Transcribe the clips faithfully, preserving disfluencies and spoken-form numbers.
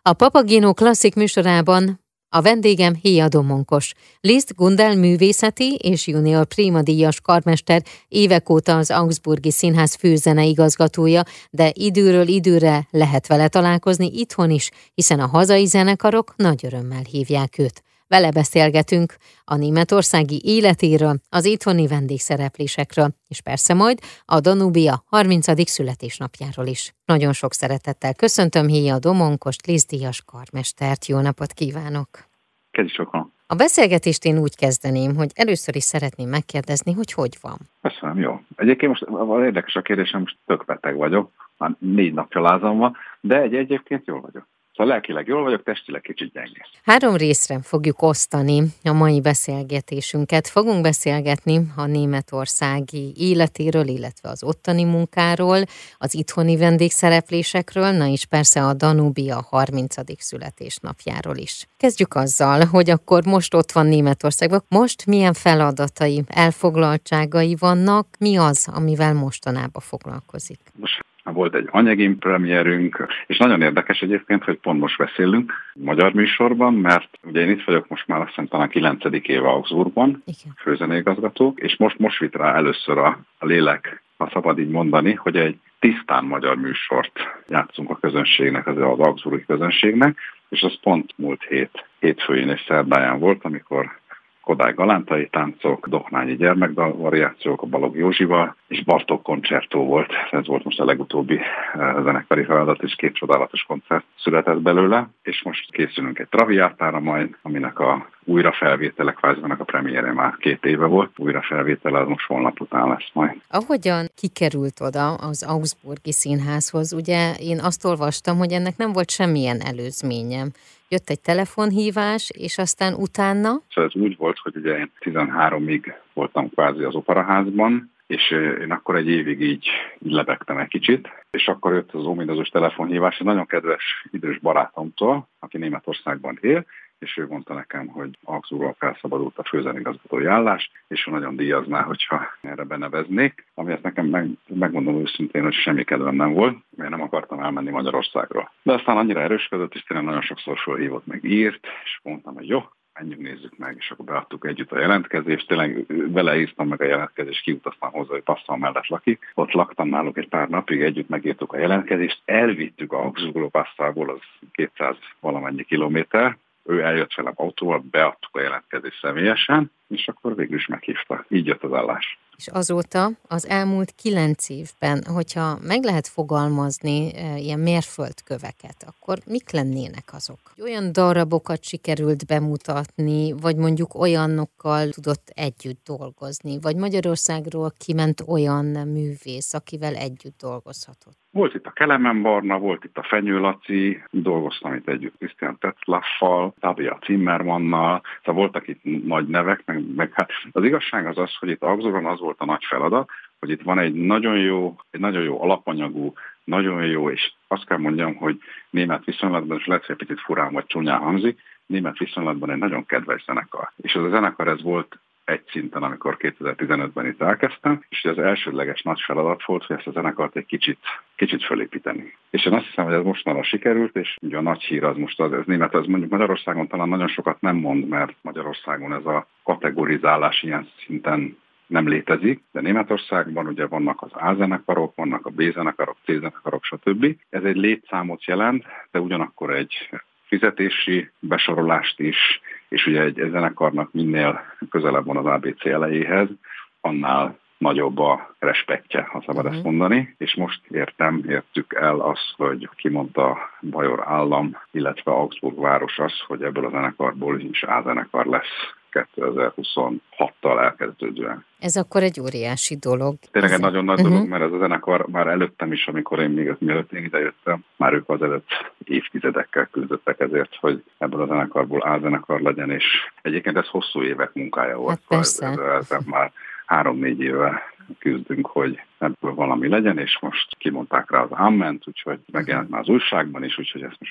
A Papageno klasszik műsorában a vendégem Héa Domonkos, Liszt Gundel művészeti és junior Prima díjas karmester, évek óta az Augsburgi Színház főzeneigazgatója, de időről időre lehet vele találkozni itthon is, hiszen a hazai zenekarok nagy örömmel hívják őt. Vele beszélgetünk a németországi életéről, az itthoni vendégszereplésekről, és persze majd a Danubia harmincadik születésnapjáról is. Nagyon sok szeretettel köszöntöm Héa Domonkost, Liszt díjas karmestert. Jó napot kívánok! Kedves sokan! A beszélgetést én úgy kezdeném, hogy először is szeretném megkérdezni, hogy hogy van. Köszönöm, jó. Egyébként most az érdekes a kérdésem, most tök beteg vagyok, már négy napja lázam van, de egy egyébként jól vagyok. Szóval lelkileg jól vagyok, testileg kicsit gyenge. Három részre fogjuk osztani a mai beszélgetésünket. Fogunk beszélgetni a németországi életéről, illetve az ottani munkáról, az itthoni vendégszereplésekről, na és persze a Danubia harmincadik születésnapjáról is. Kezdjük azzal, hogy akkor most ott van Németországban. Most milyen feladatai, elfoglaltságai vannak, mi az, amivel mostanában foglalkozik? Most volt egy anyagim premierünk, és nagyon érdekes egyébként, hogy pont most beszélünk magyar műsorban, mert ugye én itt vagyok most már azt hiszem talán kilencedik éve Augsburgban, főzeneigazgató, és most most vitt rá először a, a lélek, ha szabad így mondani, hogy egy tisztán magyar műsort játszunk a közönségnek, az, az augsburgi közönségnek, és az pont múlt hét, hétfőjén és szerdáján volt, amikor Kodály galántai táncok, Dohnányi gyermekdal variációk a Balogh Józsival, és Bartók koncertó volt. Ez volt most a legutóbbi zenekari feladat, és két csodálatos koncert született belőle, és most készülünk egy traviátára majd, aminek a újrafelvétele, kvázi a premiére már két éve volt, újrafelvétele az most holnap után lesz majd. Ahogyan kikerült oda az Augsburgi Színházhoz, ugye én azt olvastam, hogy ennek nem volt semmilyen előzménye. Jött egy telefonhívás, és aztán utána? Szóval ez úgy volt, hogy ugye én tizenháromig voltam kvázi az operaházban, és én akkor egy évig így, így lebegtem egy kicsit, és akkor jött az ominózus telefonhívás egy nagyon kedves idős barátomtól, aki Németországban él, és ő mondta nekem, hogy Augsburgban felszabadult a főzenigazgatói állás, és ő nagyon díjazná, hogyha erre beneveznék, ami ezt nekem meg, megmondom őszintén, hogy semmi kedvem nem volt, mert nem akartam elmenni Magyarországról. De aztán annyira erősködött, és tényleg nagyon sokszor felhívott, meg írt, és mondtam, hogy jó, menjünk, nézzük meg, és akkor beadtuk együtt a jelentkezést, tényleg beleírtam meg a jelentkezést, kiutaztam hozzá, hogy passzal mellett lakik. Ott laktam náluk egy pár napig, együtt megírtuk a jelentkezést, elvittük Augsburgról Passzából, az kétszáz valamennyi kilométer, ő eljött velem autóval, beadtuk a jelentkezést személyesen, és akkor végül is meghívta. Így jött az állás. És azóta az elmúlt kilenc évben, hogyha meg lehet fogalmazni e, ilyen mérföldköveket, akkor mik lennének azok? Olyan darabokat sikerült bemutatni, vagy mondjuk olyanokkal tudott együtt dolgozni, vagy Magyarországról kiment olyan művész, akivel együtt dolgozhatott? Volt itt a Kelemen Barna, volt itt a Fenyő Laci, dolgoztam itt együtt Christian Tetzlaffal, Tabia Zimmermannnal, szóval voltak itt nagy nevek, meg, meg hát az igazság az az, hogy itt Augsburgban az volt a nagy feladat, hogy itt van egy nagyon jó, egy nagyon jó alapanyagú, nagyon jó, és azt kell mondjam, hogy német viszonylatban, és lehet, hogy egy picit furán vagy csúnyán hangzik, német viszonylatban egy nagyon kedves zenekar. És az a zenekar ez volt egy szinten, amikor kétezer-tizenötben itt elkezdtem, és az elsődleges nagy feladat volt, hogy ezt a zenekart egy kicsit, kicsit fölépíteni. És én azt hiszem, hogy ez mostanra sikerült, és ugye a nagy hír az most az, ez német, az mondjuk Magyarországon talán nagyon sokat nem mond, mert Magyarországon ez a kategorizálás ilyen szinten nem létezik, de Németországban ugye vannak az A-zenekarok, vannak a B-zenekarok, C-zenekarok, stb. Ez egy létszámot jelent, de ugyanakkor egy fizetési besorolást is, és ugye egy, egy zenekarnak minél közelebb van az á bé cé elejéhez, annál nagyobb a respektje, ha szabad uh-huh. ezt mondani. És most értem, értük el azt, hogy kimondta Bajor állam, illetve Augsburg város az, hogy ebből a zenekarból is A-zenekar lesz kétezer-huszonhattal elkezdődően. Ez akkor egy óriási dolog. Tényleg egy ez nagyon nagy uh-huh. dolog, mert ez a zenekar már előttem is, amikor én még mielőtt én idejöttem, már ők az előtt évtizedekkel küzdöttek ezért, hogy ebből a zenekarból A-zenekar legyen, és egyébként ez hosszú évek munkája volt. Hát persze. Ez, ez, ez már három-négy éve küzdünk, hogy ebből valami legyen, és most kimondták rá az áment, úgyhogy megjelent már az újságban is, úgyhogy ezt most már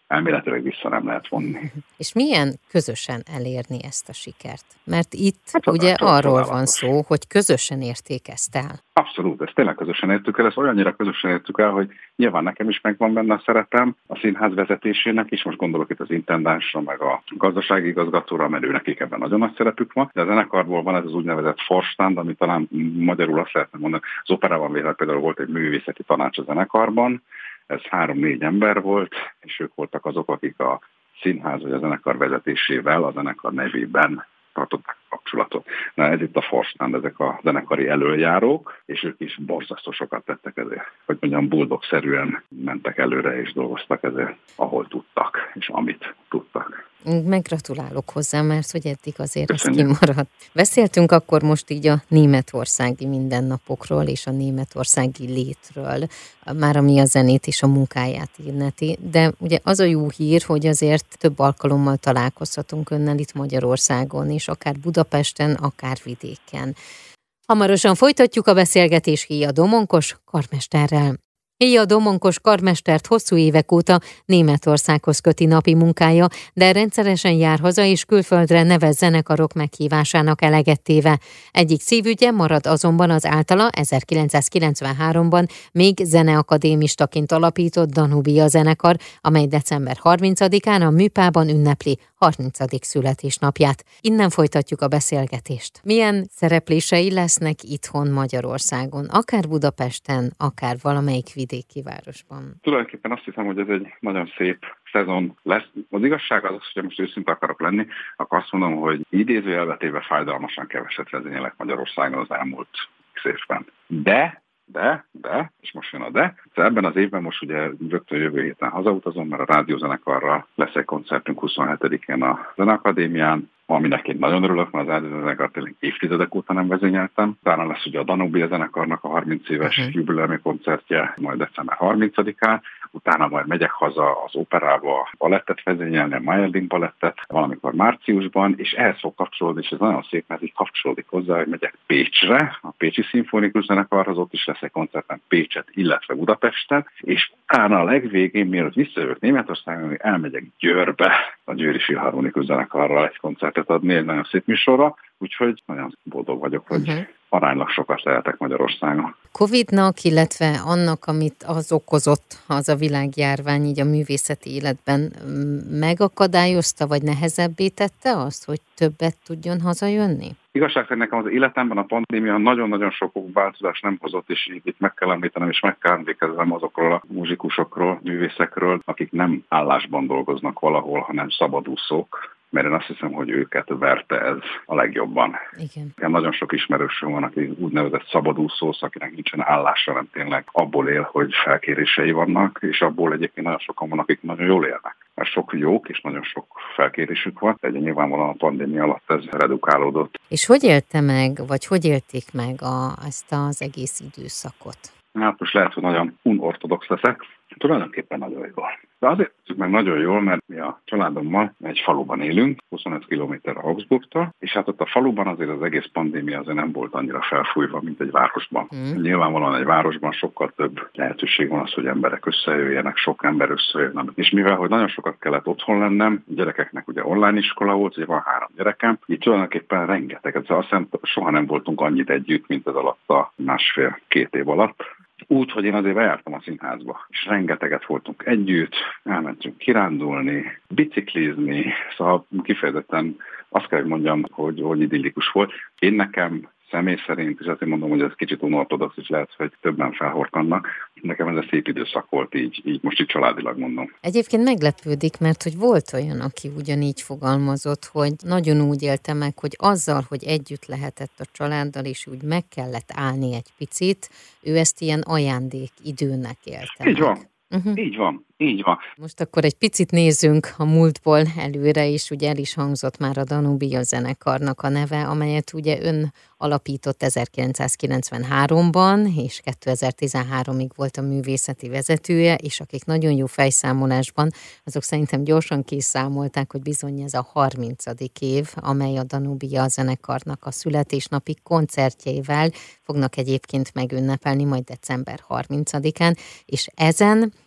elméletileg vissza nem lehet vonni. És milyen közösen elérni ezt a sikert? Mert itt Hát, ugye csodál, arról csodálatos. van szó, hogy közösen érték ezt el. Abszolút, ezt tényleg közösen értük el, ezt olyannyira közösen értük el, hogy nyilván nekem is megvan benne a szerepem a színház vezetésének is, most gondolok itt az intendánsra, meg a gazdasági igazgatóra, mert ő nekik ebben nagyon nagy szerepük van, de a zenekarból van ez az úgynevezett Vorstand, ami talán magyarul azt lehetne mondani, az operában például volt egy művészeti tanács a zenekarban, ez három-négy ember volt, és ők voltak azok, akik a színház vagy a zenekar vezetésével, a zenekar nevében tartották kapcsolatot. Na ez itt a Vorstand, ezek a zenekari elöljárók, és ők is borzasztó sokat tettek ezért. Hogy mondjam, buldogszerűen mentek előre és dolgoztak ezért, ahol tudtak, és amit tudtak. Meggratulálok hozzá, mert hogy eddig azért Köszönjük. ez kimaradt. Beszéltünk akkor most így a németországi mindennapokról és a németországi létről, már ami a zenét és a munkáját illeti, de ugye az a jó hír, hogy azért több alkalommal találkozhatunk önnel itt Magyarországon, és akár Budapesten, akár vidéken. Hamarosan folytatjuk a beszélgetést Héja Domonkos karmesterrel. Héja Domonkos karmestert hosszú évek óta Németországhoz köti napi munkája, de rendszeresen jár haza és külföldre nevez zenekarok meghívásának eleget téve. Egyik szívügye marad azonban az általa ezerkilencszázkilencvenháromban még zeneakadémistaként alapított Danubia zenekar, amely december harmincadikán a Műpában ünnepli harmincadik születésnapját. Innen folytatjuk a beszélgetést. Milyen szereplései lesznek itthon Magyarországon, akár Budapesten, akár valamelyik vidéki városban? Tulajdonképpen azt hiszem, hogy ez egy nagyon szép szezon lesz. Az igazság az, hogy most őszinte akarok lenni, akkor azt mondom, hogy idézőjelvetéve fájdalmasan keveset vezényelek Magyarországon az elmúlt x évben. De De, de, és most jön a de. Ebben az évben most ugye rögtön jövő héten hazautazom, mert a rádiózenekarral lesz egy koncertünk huszonhetedikén a Zeneakadémián, aminek én nagyon örülök, mert az rádiózenekart tényleg évtizedek óta nem vezényeltem. Utána lesz ugye a Danubia zenekarnak a harminc éves uh-huh. jubileumi koncertje, majd december harmincadikán. Utána majd megyek haza az operába balettet vezényelni, a Mayerling balettet, valamikor márciusban, és ehhez fog kapcsolódni, és ez nagyon szép, mert így kapcsolódik hozzá, hogy megyek Pécsre, a Pécsi Szimfonikus Zenekarhoz, ott is lesz egy koncertem Pécset, illetve Budapesten, és utána a legvégén, mielőtt visszajövök Németországon, elmegyek Győrbe, a Győri Filharmonikus Zenekarral egy koncertet adni, egy nagyon szép műsorra, úgyhogy nagyon boldog vagyok, hogy uh-huh. aránylag sokat lehetek Magyarországon. Covidnak, illetve annak, amit az okozott, az a világjárvány így a művészeti életben megakadályozta, vagy nehezebbé tette azt, hogy többet tudjon hazajönni? Igazság szerint nekem az életemben a pandémia nagyon-nagyon sok változást nem hozott, és itt meg kell említenem, és meg kell emlékeznem azokról a muzsikusokról, művészekről, akik nem állásban dolgoznak valahol, hanem szabadúszók, mert én azt hiszem, hogy őket verte ez a legjobban. Igen. Nekem nagyon sok ismerősöm van, aki úgynevezett szabadúszósz, akinek nincsen állása, nem tényleg abból él, hogy felkérései vannak, és abból egyébként nagyon sokan van, akik nagyon jól élnek. Mert sok jók és nagyon sok felkérésük van, de nyilvánvalóan a pandémia alatt ez redukálódott. És hogy élte meg, vagy hogy élték meg a, ezt az egész időszakot? Hát most lehet, hogy nagyon unortodox leszek, tulajdonképpen nagyon jól. De azért tudjuk meg nagyon jól, mert mi a családommal egy faluban élünk, huszonöt kilométerre Augsburgtól, és hát ott a faluban azért az egész pandémia azért nem volt annyira felfújva, mint egy városban. Mm. Nyilvánvalóan egy városban sokkal több lehetőség van az, hogy emberek összejöjjenek, sok ember összejönnek. És mivel, hogy nagyon sokat kellett otthon lennem, gyerekeknek ugye online iskola volt, ugye van három gyerekem, így tulajdonképpen rengeteg. Azt hiszem, soha nem voltunk annyit együtt, mint ez alatt a másfél-két év alatt. Úgy, hogy én azért bejártam a színházba, és rengeteget voltunk együtt, elmentünk kirándulni, biciklizni, szóval kifejezetten azt kell, hogy mondjam, hogy, hogy idillikus volt. Én nekem személy szerint, és azért mondom, hogy ez kicsit unortodox is lehet, hogy többen felhorkannak. Nekem ez egy szép időszak volt, így, így most így családilag mondom. Egyébként meglepődik, mert hogy volt olyan, aki ugyanígy fogalmazott, hogy nagyon úgy élte meg, hogy azzal, hogy együtt lehetett a családdal, és úgy meg kellett állni egy picit, ő ezt ilyen ajándék időnek élte. Így van. Uh-huh. Így van, így van. Most akkor egy picit nézzünk a múltból előre, és ugye el is hangzott már a Danubia zenekarnak a neve, amelyet ugye ön alapított ezerkilencszázkilencvenháromban, és kétezer-tizenháromig volt a művészeti vezetője, és akik nagyon jó fejszámolásban, azok szerintem gyorsan kiszámolták, hogy bizony ez a harmincadik év, amely a Danubia zenekarnak a születésnapi koncertjeivel fognak egyébként megünnepelni majd december harmincadikán, és ezen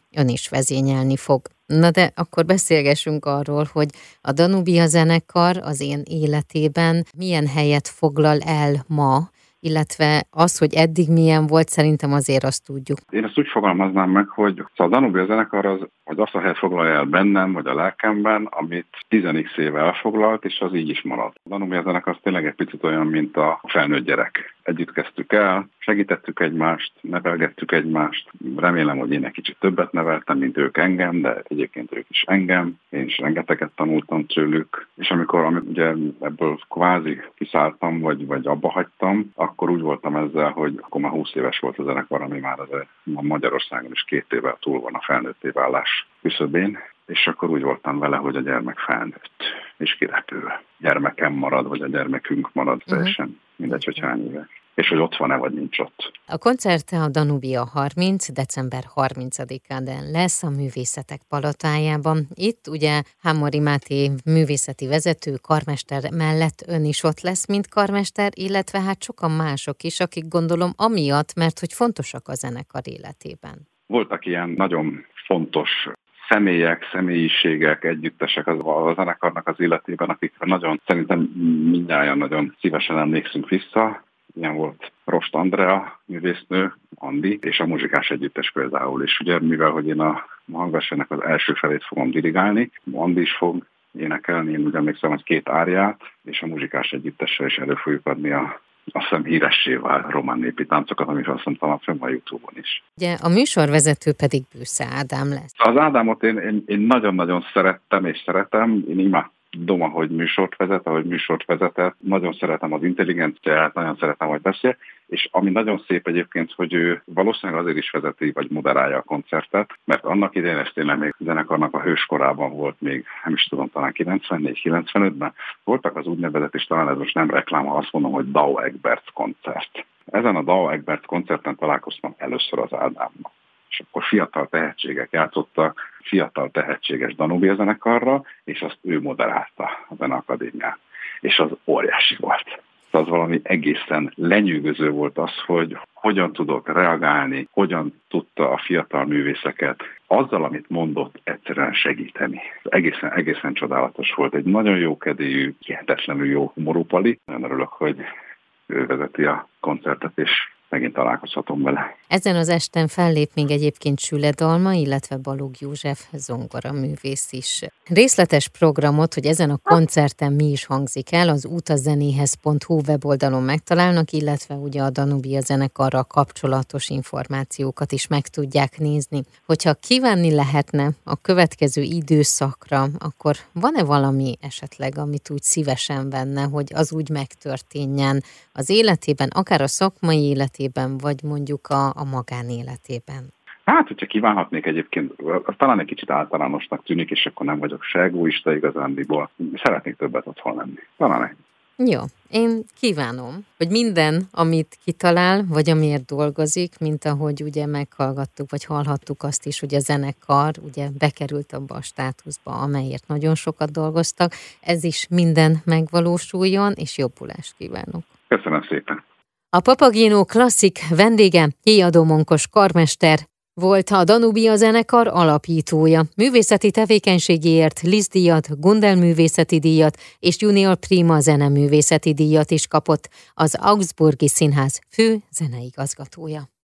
ön is vezényelni fog. Na de akkor beszélgessünk arról, hogy a Danubia zenekar az én életében milyen helyet foglal el ma, illetve az, hogy eddig milyen volt, szerintem azért azt tudjuk. Én ezt úgy fogalmaznám meg, hogy a Danubia zenekar az, hogy azt a helyet foglalja el bennem, vagy a lelkemben, amit tizenik éve elfoglalt, és az így is marad. A Danubia zenekar az tényleg egy picit olyan, mint a felnőtt gyerek. Együtt kezdtük el, segítettük egymást, nevelgettük egymást. Remélem, hogy én egy kicsit többet neveltem, mint ők engem, de egyébként ők is engem. Én is rengeteget tanultam tőlük. És amikor amikor ugye ebből kvázi kiszálltam, vagy, vagy abba hagytam, akkor úgy voltam ezzel, hogy akkor már húsz éves volt a zenekar, ami már az a Magyarországon is két évvel túl van a felnőtté válás küszöbén, és akkor úgy voltam vele, hogy a gyermek felnőtt, és kirepül. Gyermekem marad, vagy a gyermekünk marad, uh-huh. teljesen mindegy, hogy hány éve. És hogy ott van-e, vagy nincs ott. A koncert a Danubia harminc, december harmincadikán lesz a Művészetek Palotájában. Itt ugye Hámori Máté művészeti vezető, karmester mellett ön is ott lesz, mint karmester, illetve hát sokan mások is, akik gondolom amiatt, mert hogy fontosak a zenekar életében. Voltak ilyen nagyon fontos személyek, személyiségek, együttesek az, a zenekarnak az életében, akikre nagyon, szerintem mindnyájan nagyon szívesen emlékszünk vissza. Ilyen volt Rost Andrea, művésznő, Andi, és a muzsikás együttes például is. Ugye, mivel hogy én a hangversenynek az első felét fogom dirigálni, Andi is fog énekelni, én úgy emlékszem, hogy két áriát, és a muzsikás együttessel is elő fogjuk adni a azt hiszem híressé vált román népi táncokat, amit azt hiszem talán fönn a YouTube-on is. Ugye a műsorvezető pedig Bűsze Ádám lesz. Az Ádámot én, én, én nagyon-nagyon szerettem és szeretem, én imádom, ahogy műsort vezet, ahogy műsort vezetett. Nagyon szeretem az intelligenciát, nagyon szeretem, hogy beszél, és ami nagyon szép egyébként, hogy ő valószínűleg azért is vezeti, vagy moderálja a koncertet, mert annak idején ez tényleg még zenekarnak a hőskorában volt még, nem is tudom, talán kilencvennégy kilencvenötben, voltak az úgynevezett, és talán ez most nem reklám, ha azt mondom, hogy Dao Egberts koncert. Ezen a Dao Egberts koncerten találkoztam először az Ádámmal. És akkor fiatal tehetségek játszottak, fiatal tehetséges Danubia zenekarra, és azt ő moderálta a Zeneakadémián. És az óriási volt. Az valami egészen lenyűgöző volt az, hogy hogyan tudok reagálni, hogyan tudta a fiatal művészeket azzal, amit mondott, egyszerűen segíteni. Egészen, egészen csodálatos volt. Egy nagyon jó kedélyű, hihetetlenül jó humorú pali. Nagyon örülök, hogy ő vezeti a koncertet, és megint találkozhatom vele. Ezen az esten fellép még egyébként Süle Dalma, illetve Balogh József zongora művész is. Részletes programot, hogy ezen a koncerten mi is hangzik el, az utazenéhez pont hu weboldalon megtalálnak, illetve ugye a Danubia zenekarral kapcsolatos információkat is meg tudják nézni. Hogyha kívánni lehetne a következő időszakra, akkor van-e valami esetleg, amit úgy szívesen venne, hogy az úgy megtörténjen az életében, akár a szakmai életében, vagy mondjuk a, a magánéletében? Hát, hogyha kívánhatnék egyébként, az talán egy kicsit általánosnak tűnik, és akkor nem vagyok se egoista igazándiból. Szeretnék többet otthon lenni. Talán egy. Jó, én kívánom, hogy minden, amit kitalál, vagy amiért dolgozik, mint ahogy ugye meghallgattuk, vagy hallhattuk azt is, hogy a zenekar ugye bekerült abba a státuszba, amelyért nagyon sokat dolgoztak, ez is minden megvalósuljon, és jobbulást kívánok. Köszönöm szépen. A Papageno Classic vendége Héjadó Monkos karmester volt, a Danubia zenekar alapítója. Művészeti tevékenységéért Liszt-díjat, Gundel művészeti díjat és Junior Prima zeneművészeti díjat is kapott, az Augsburgi Színház fő zeneigazgatója.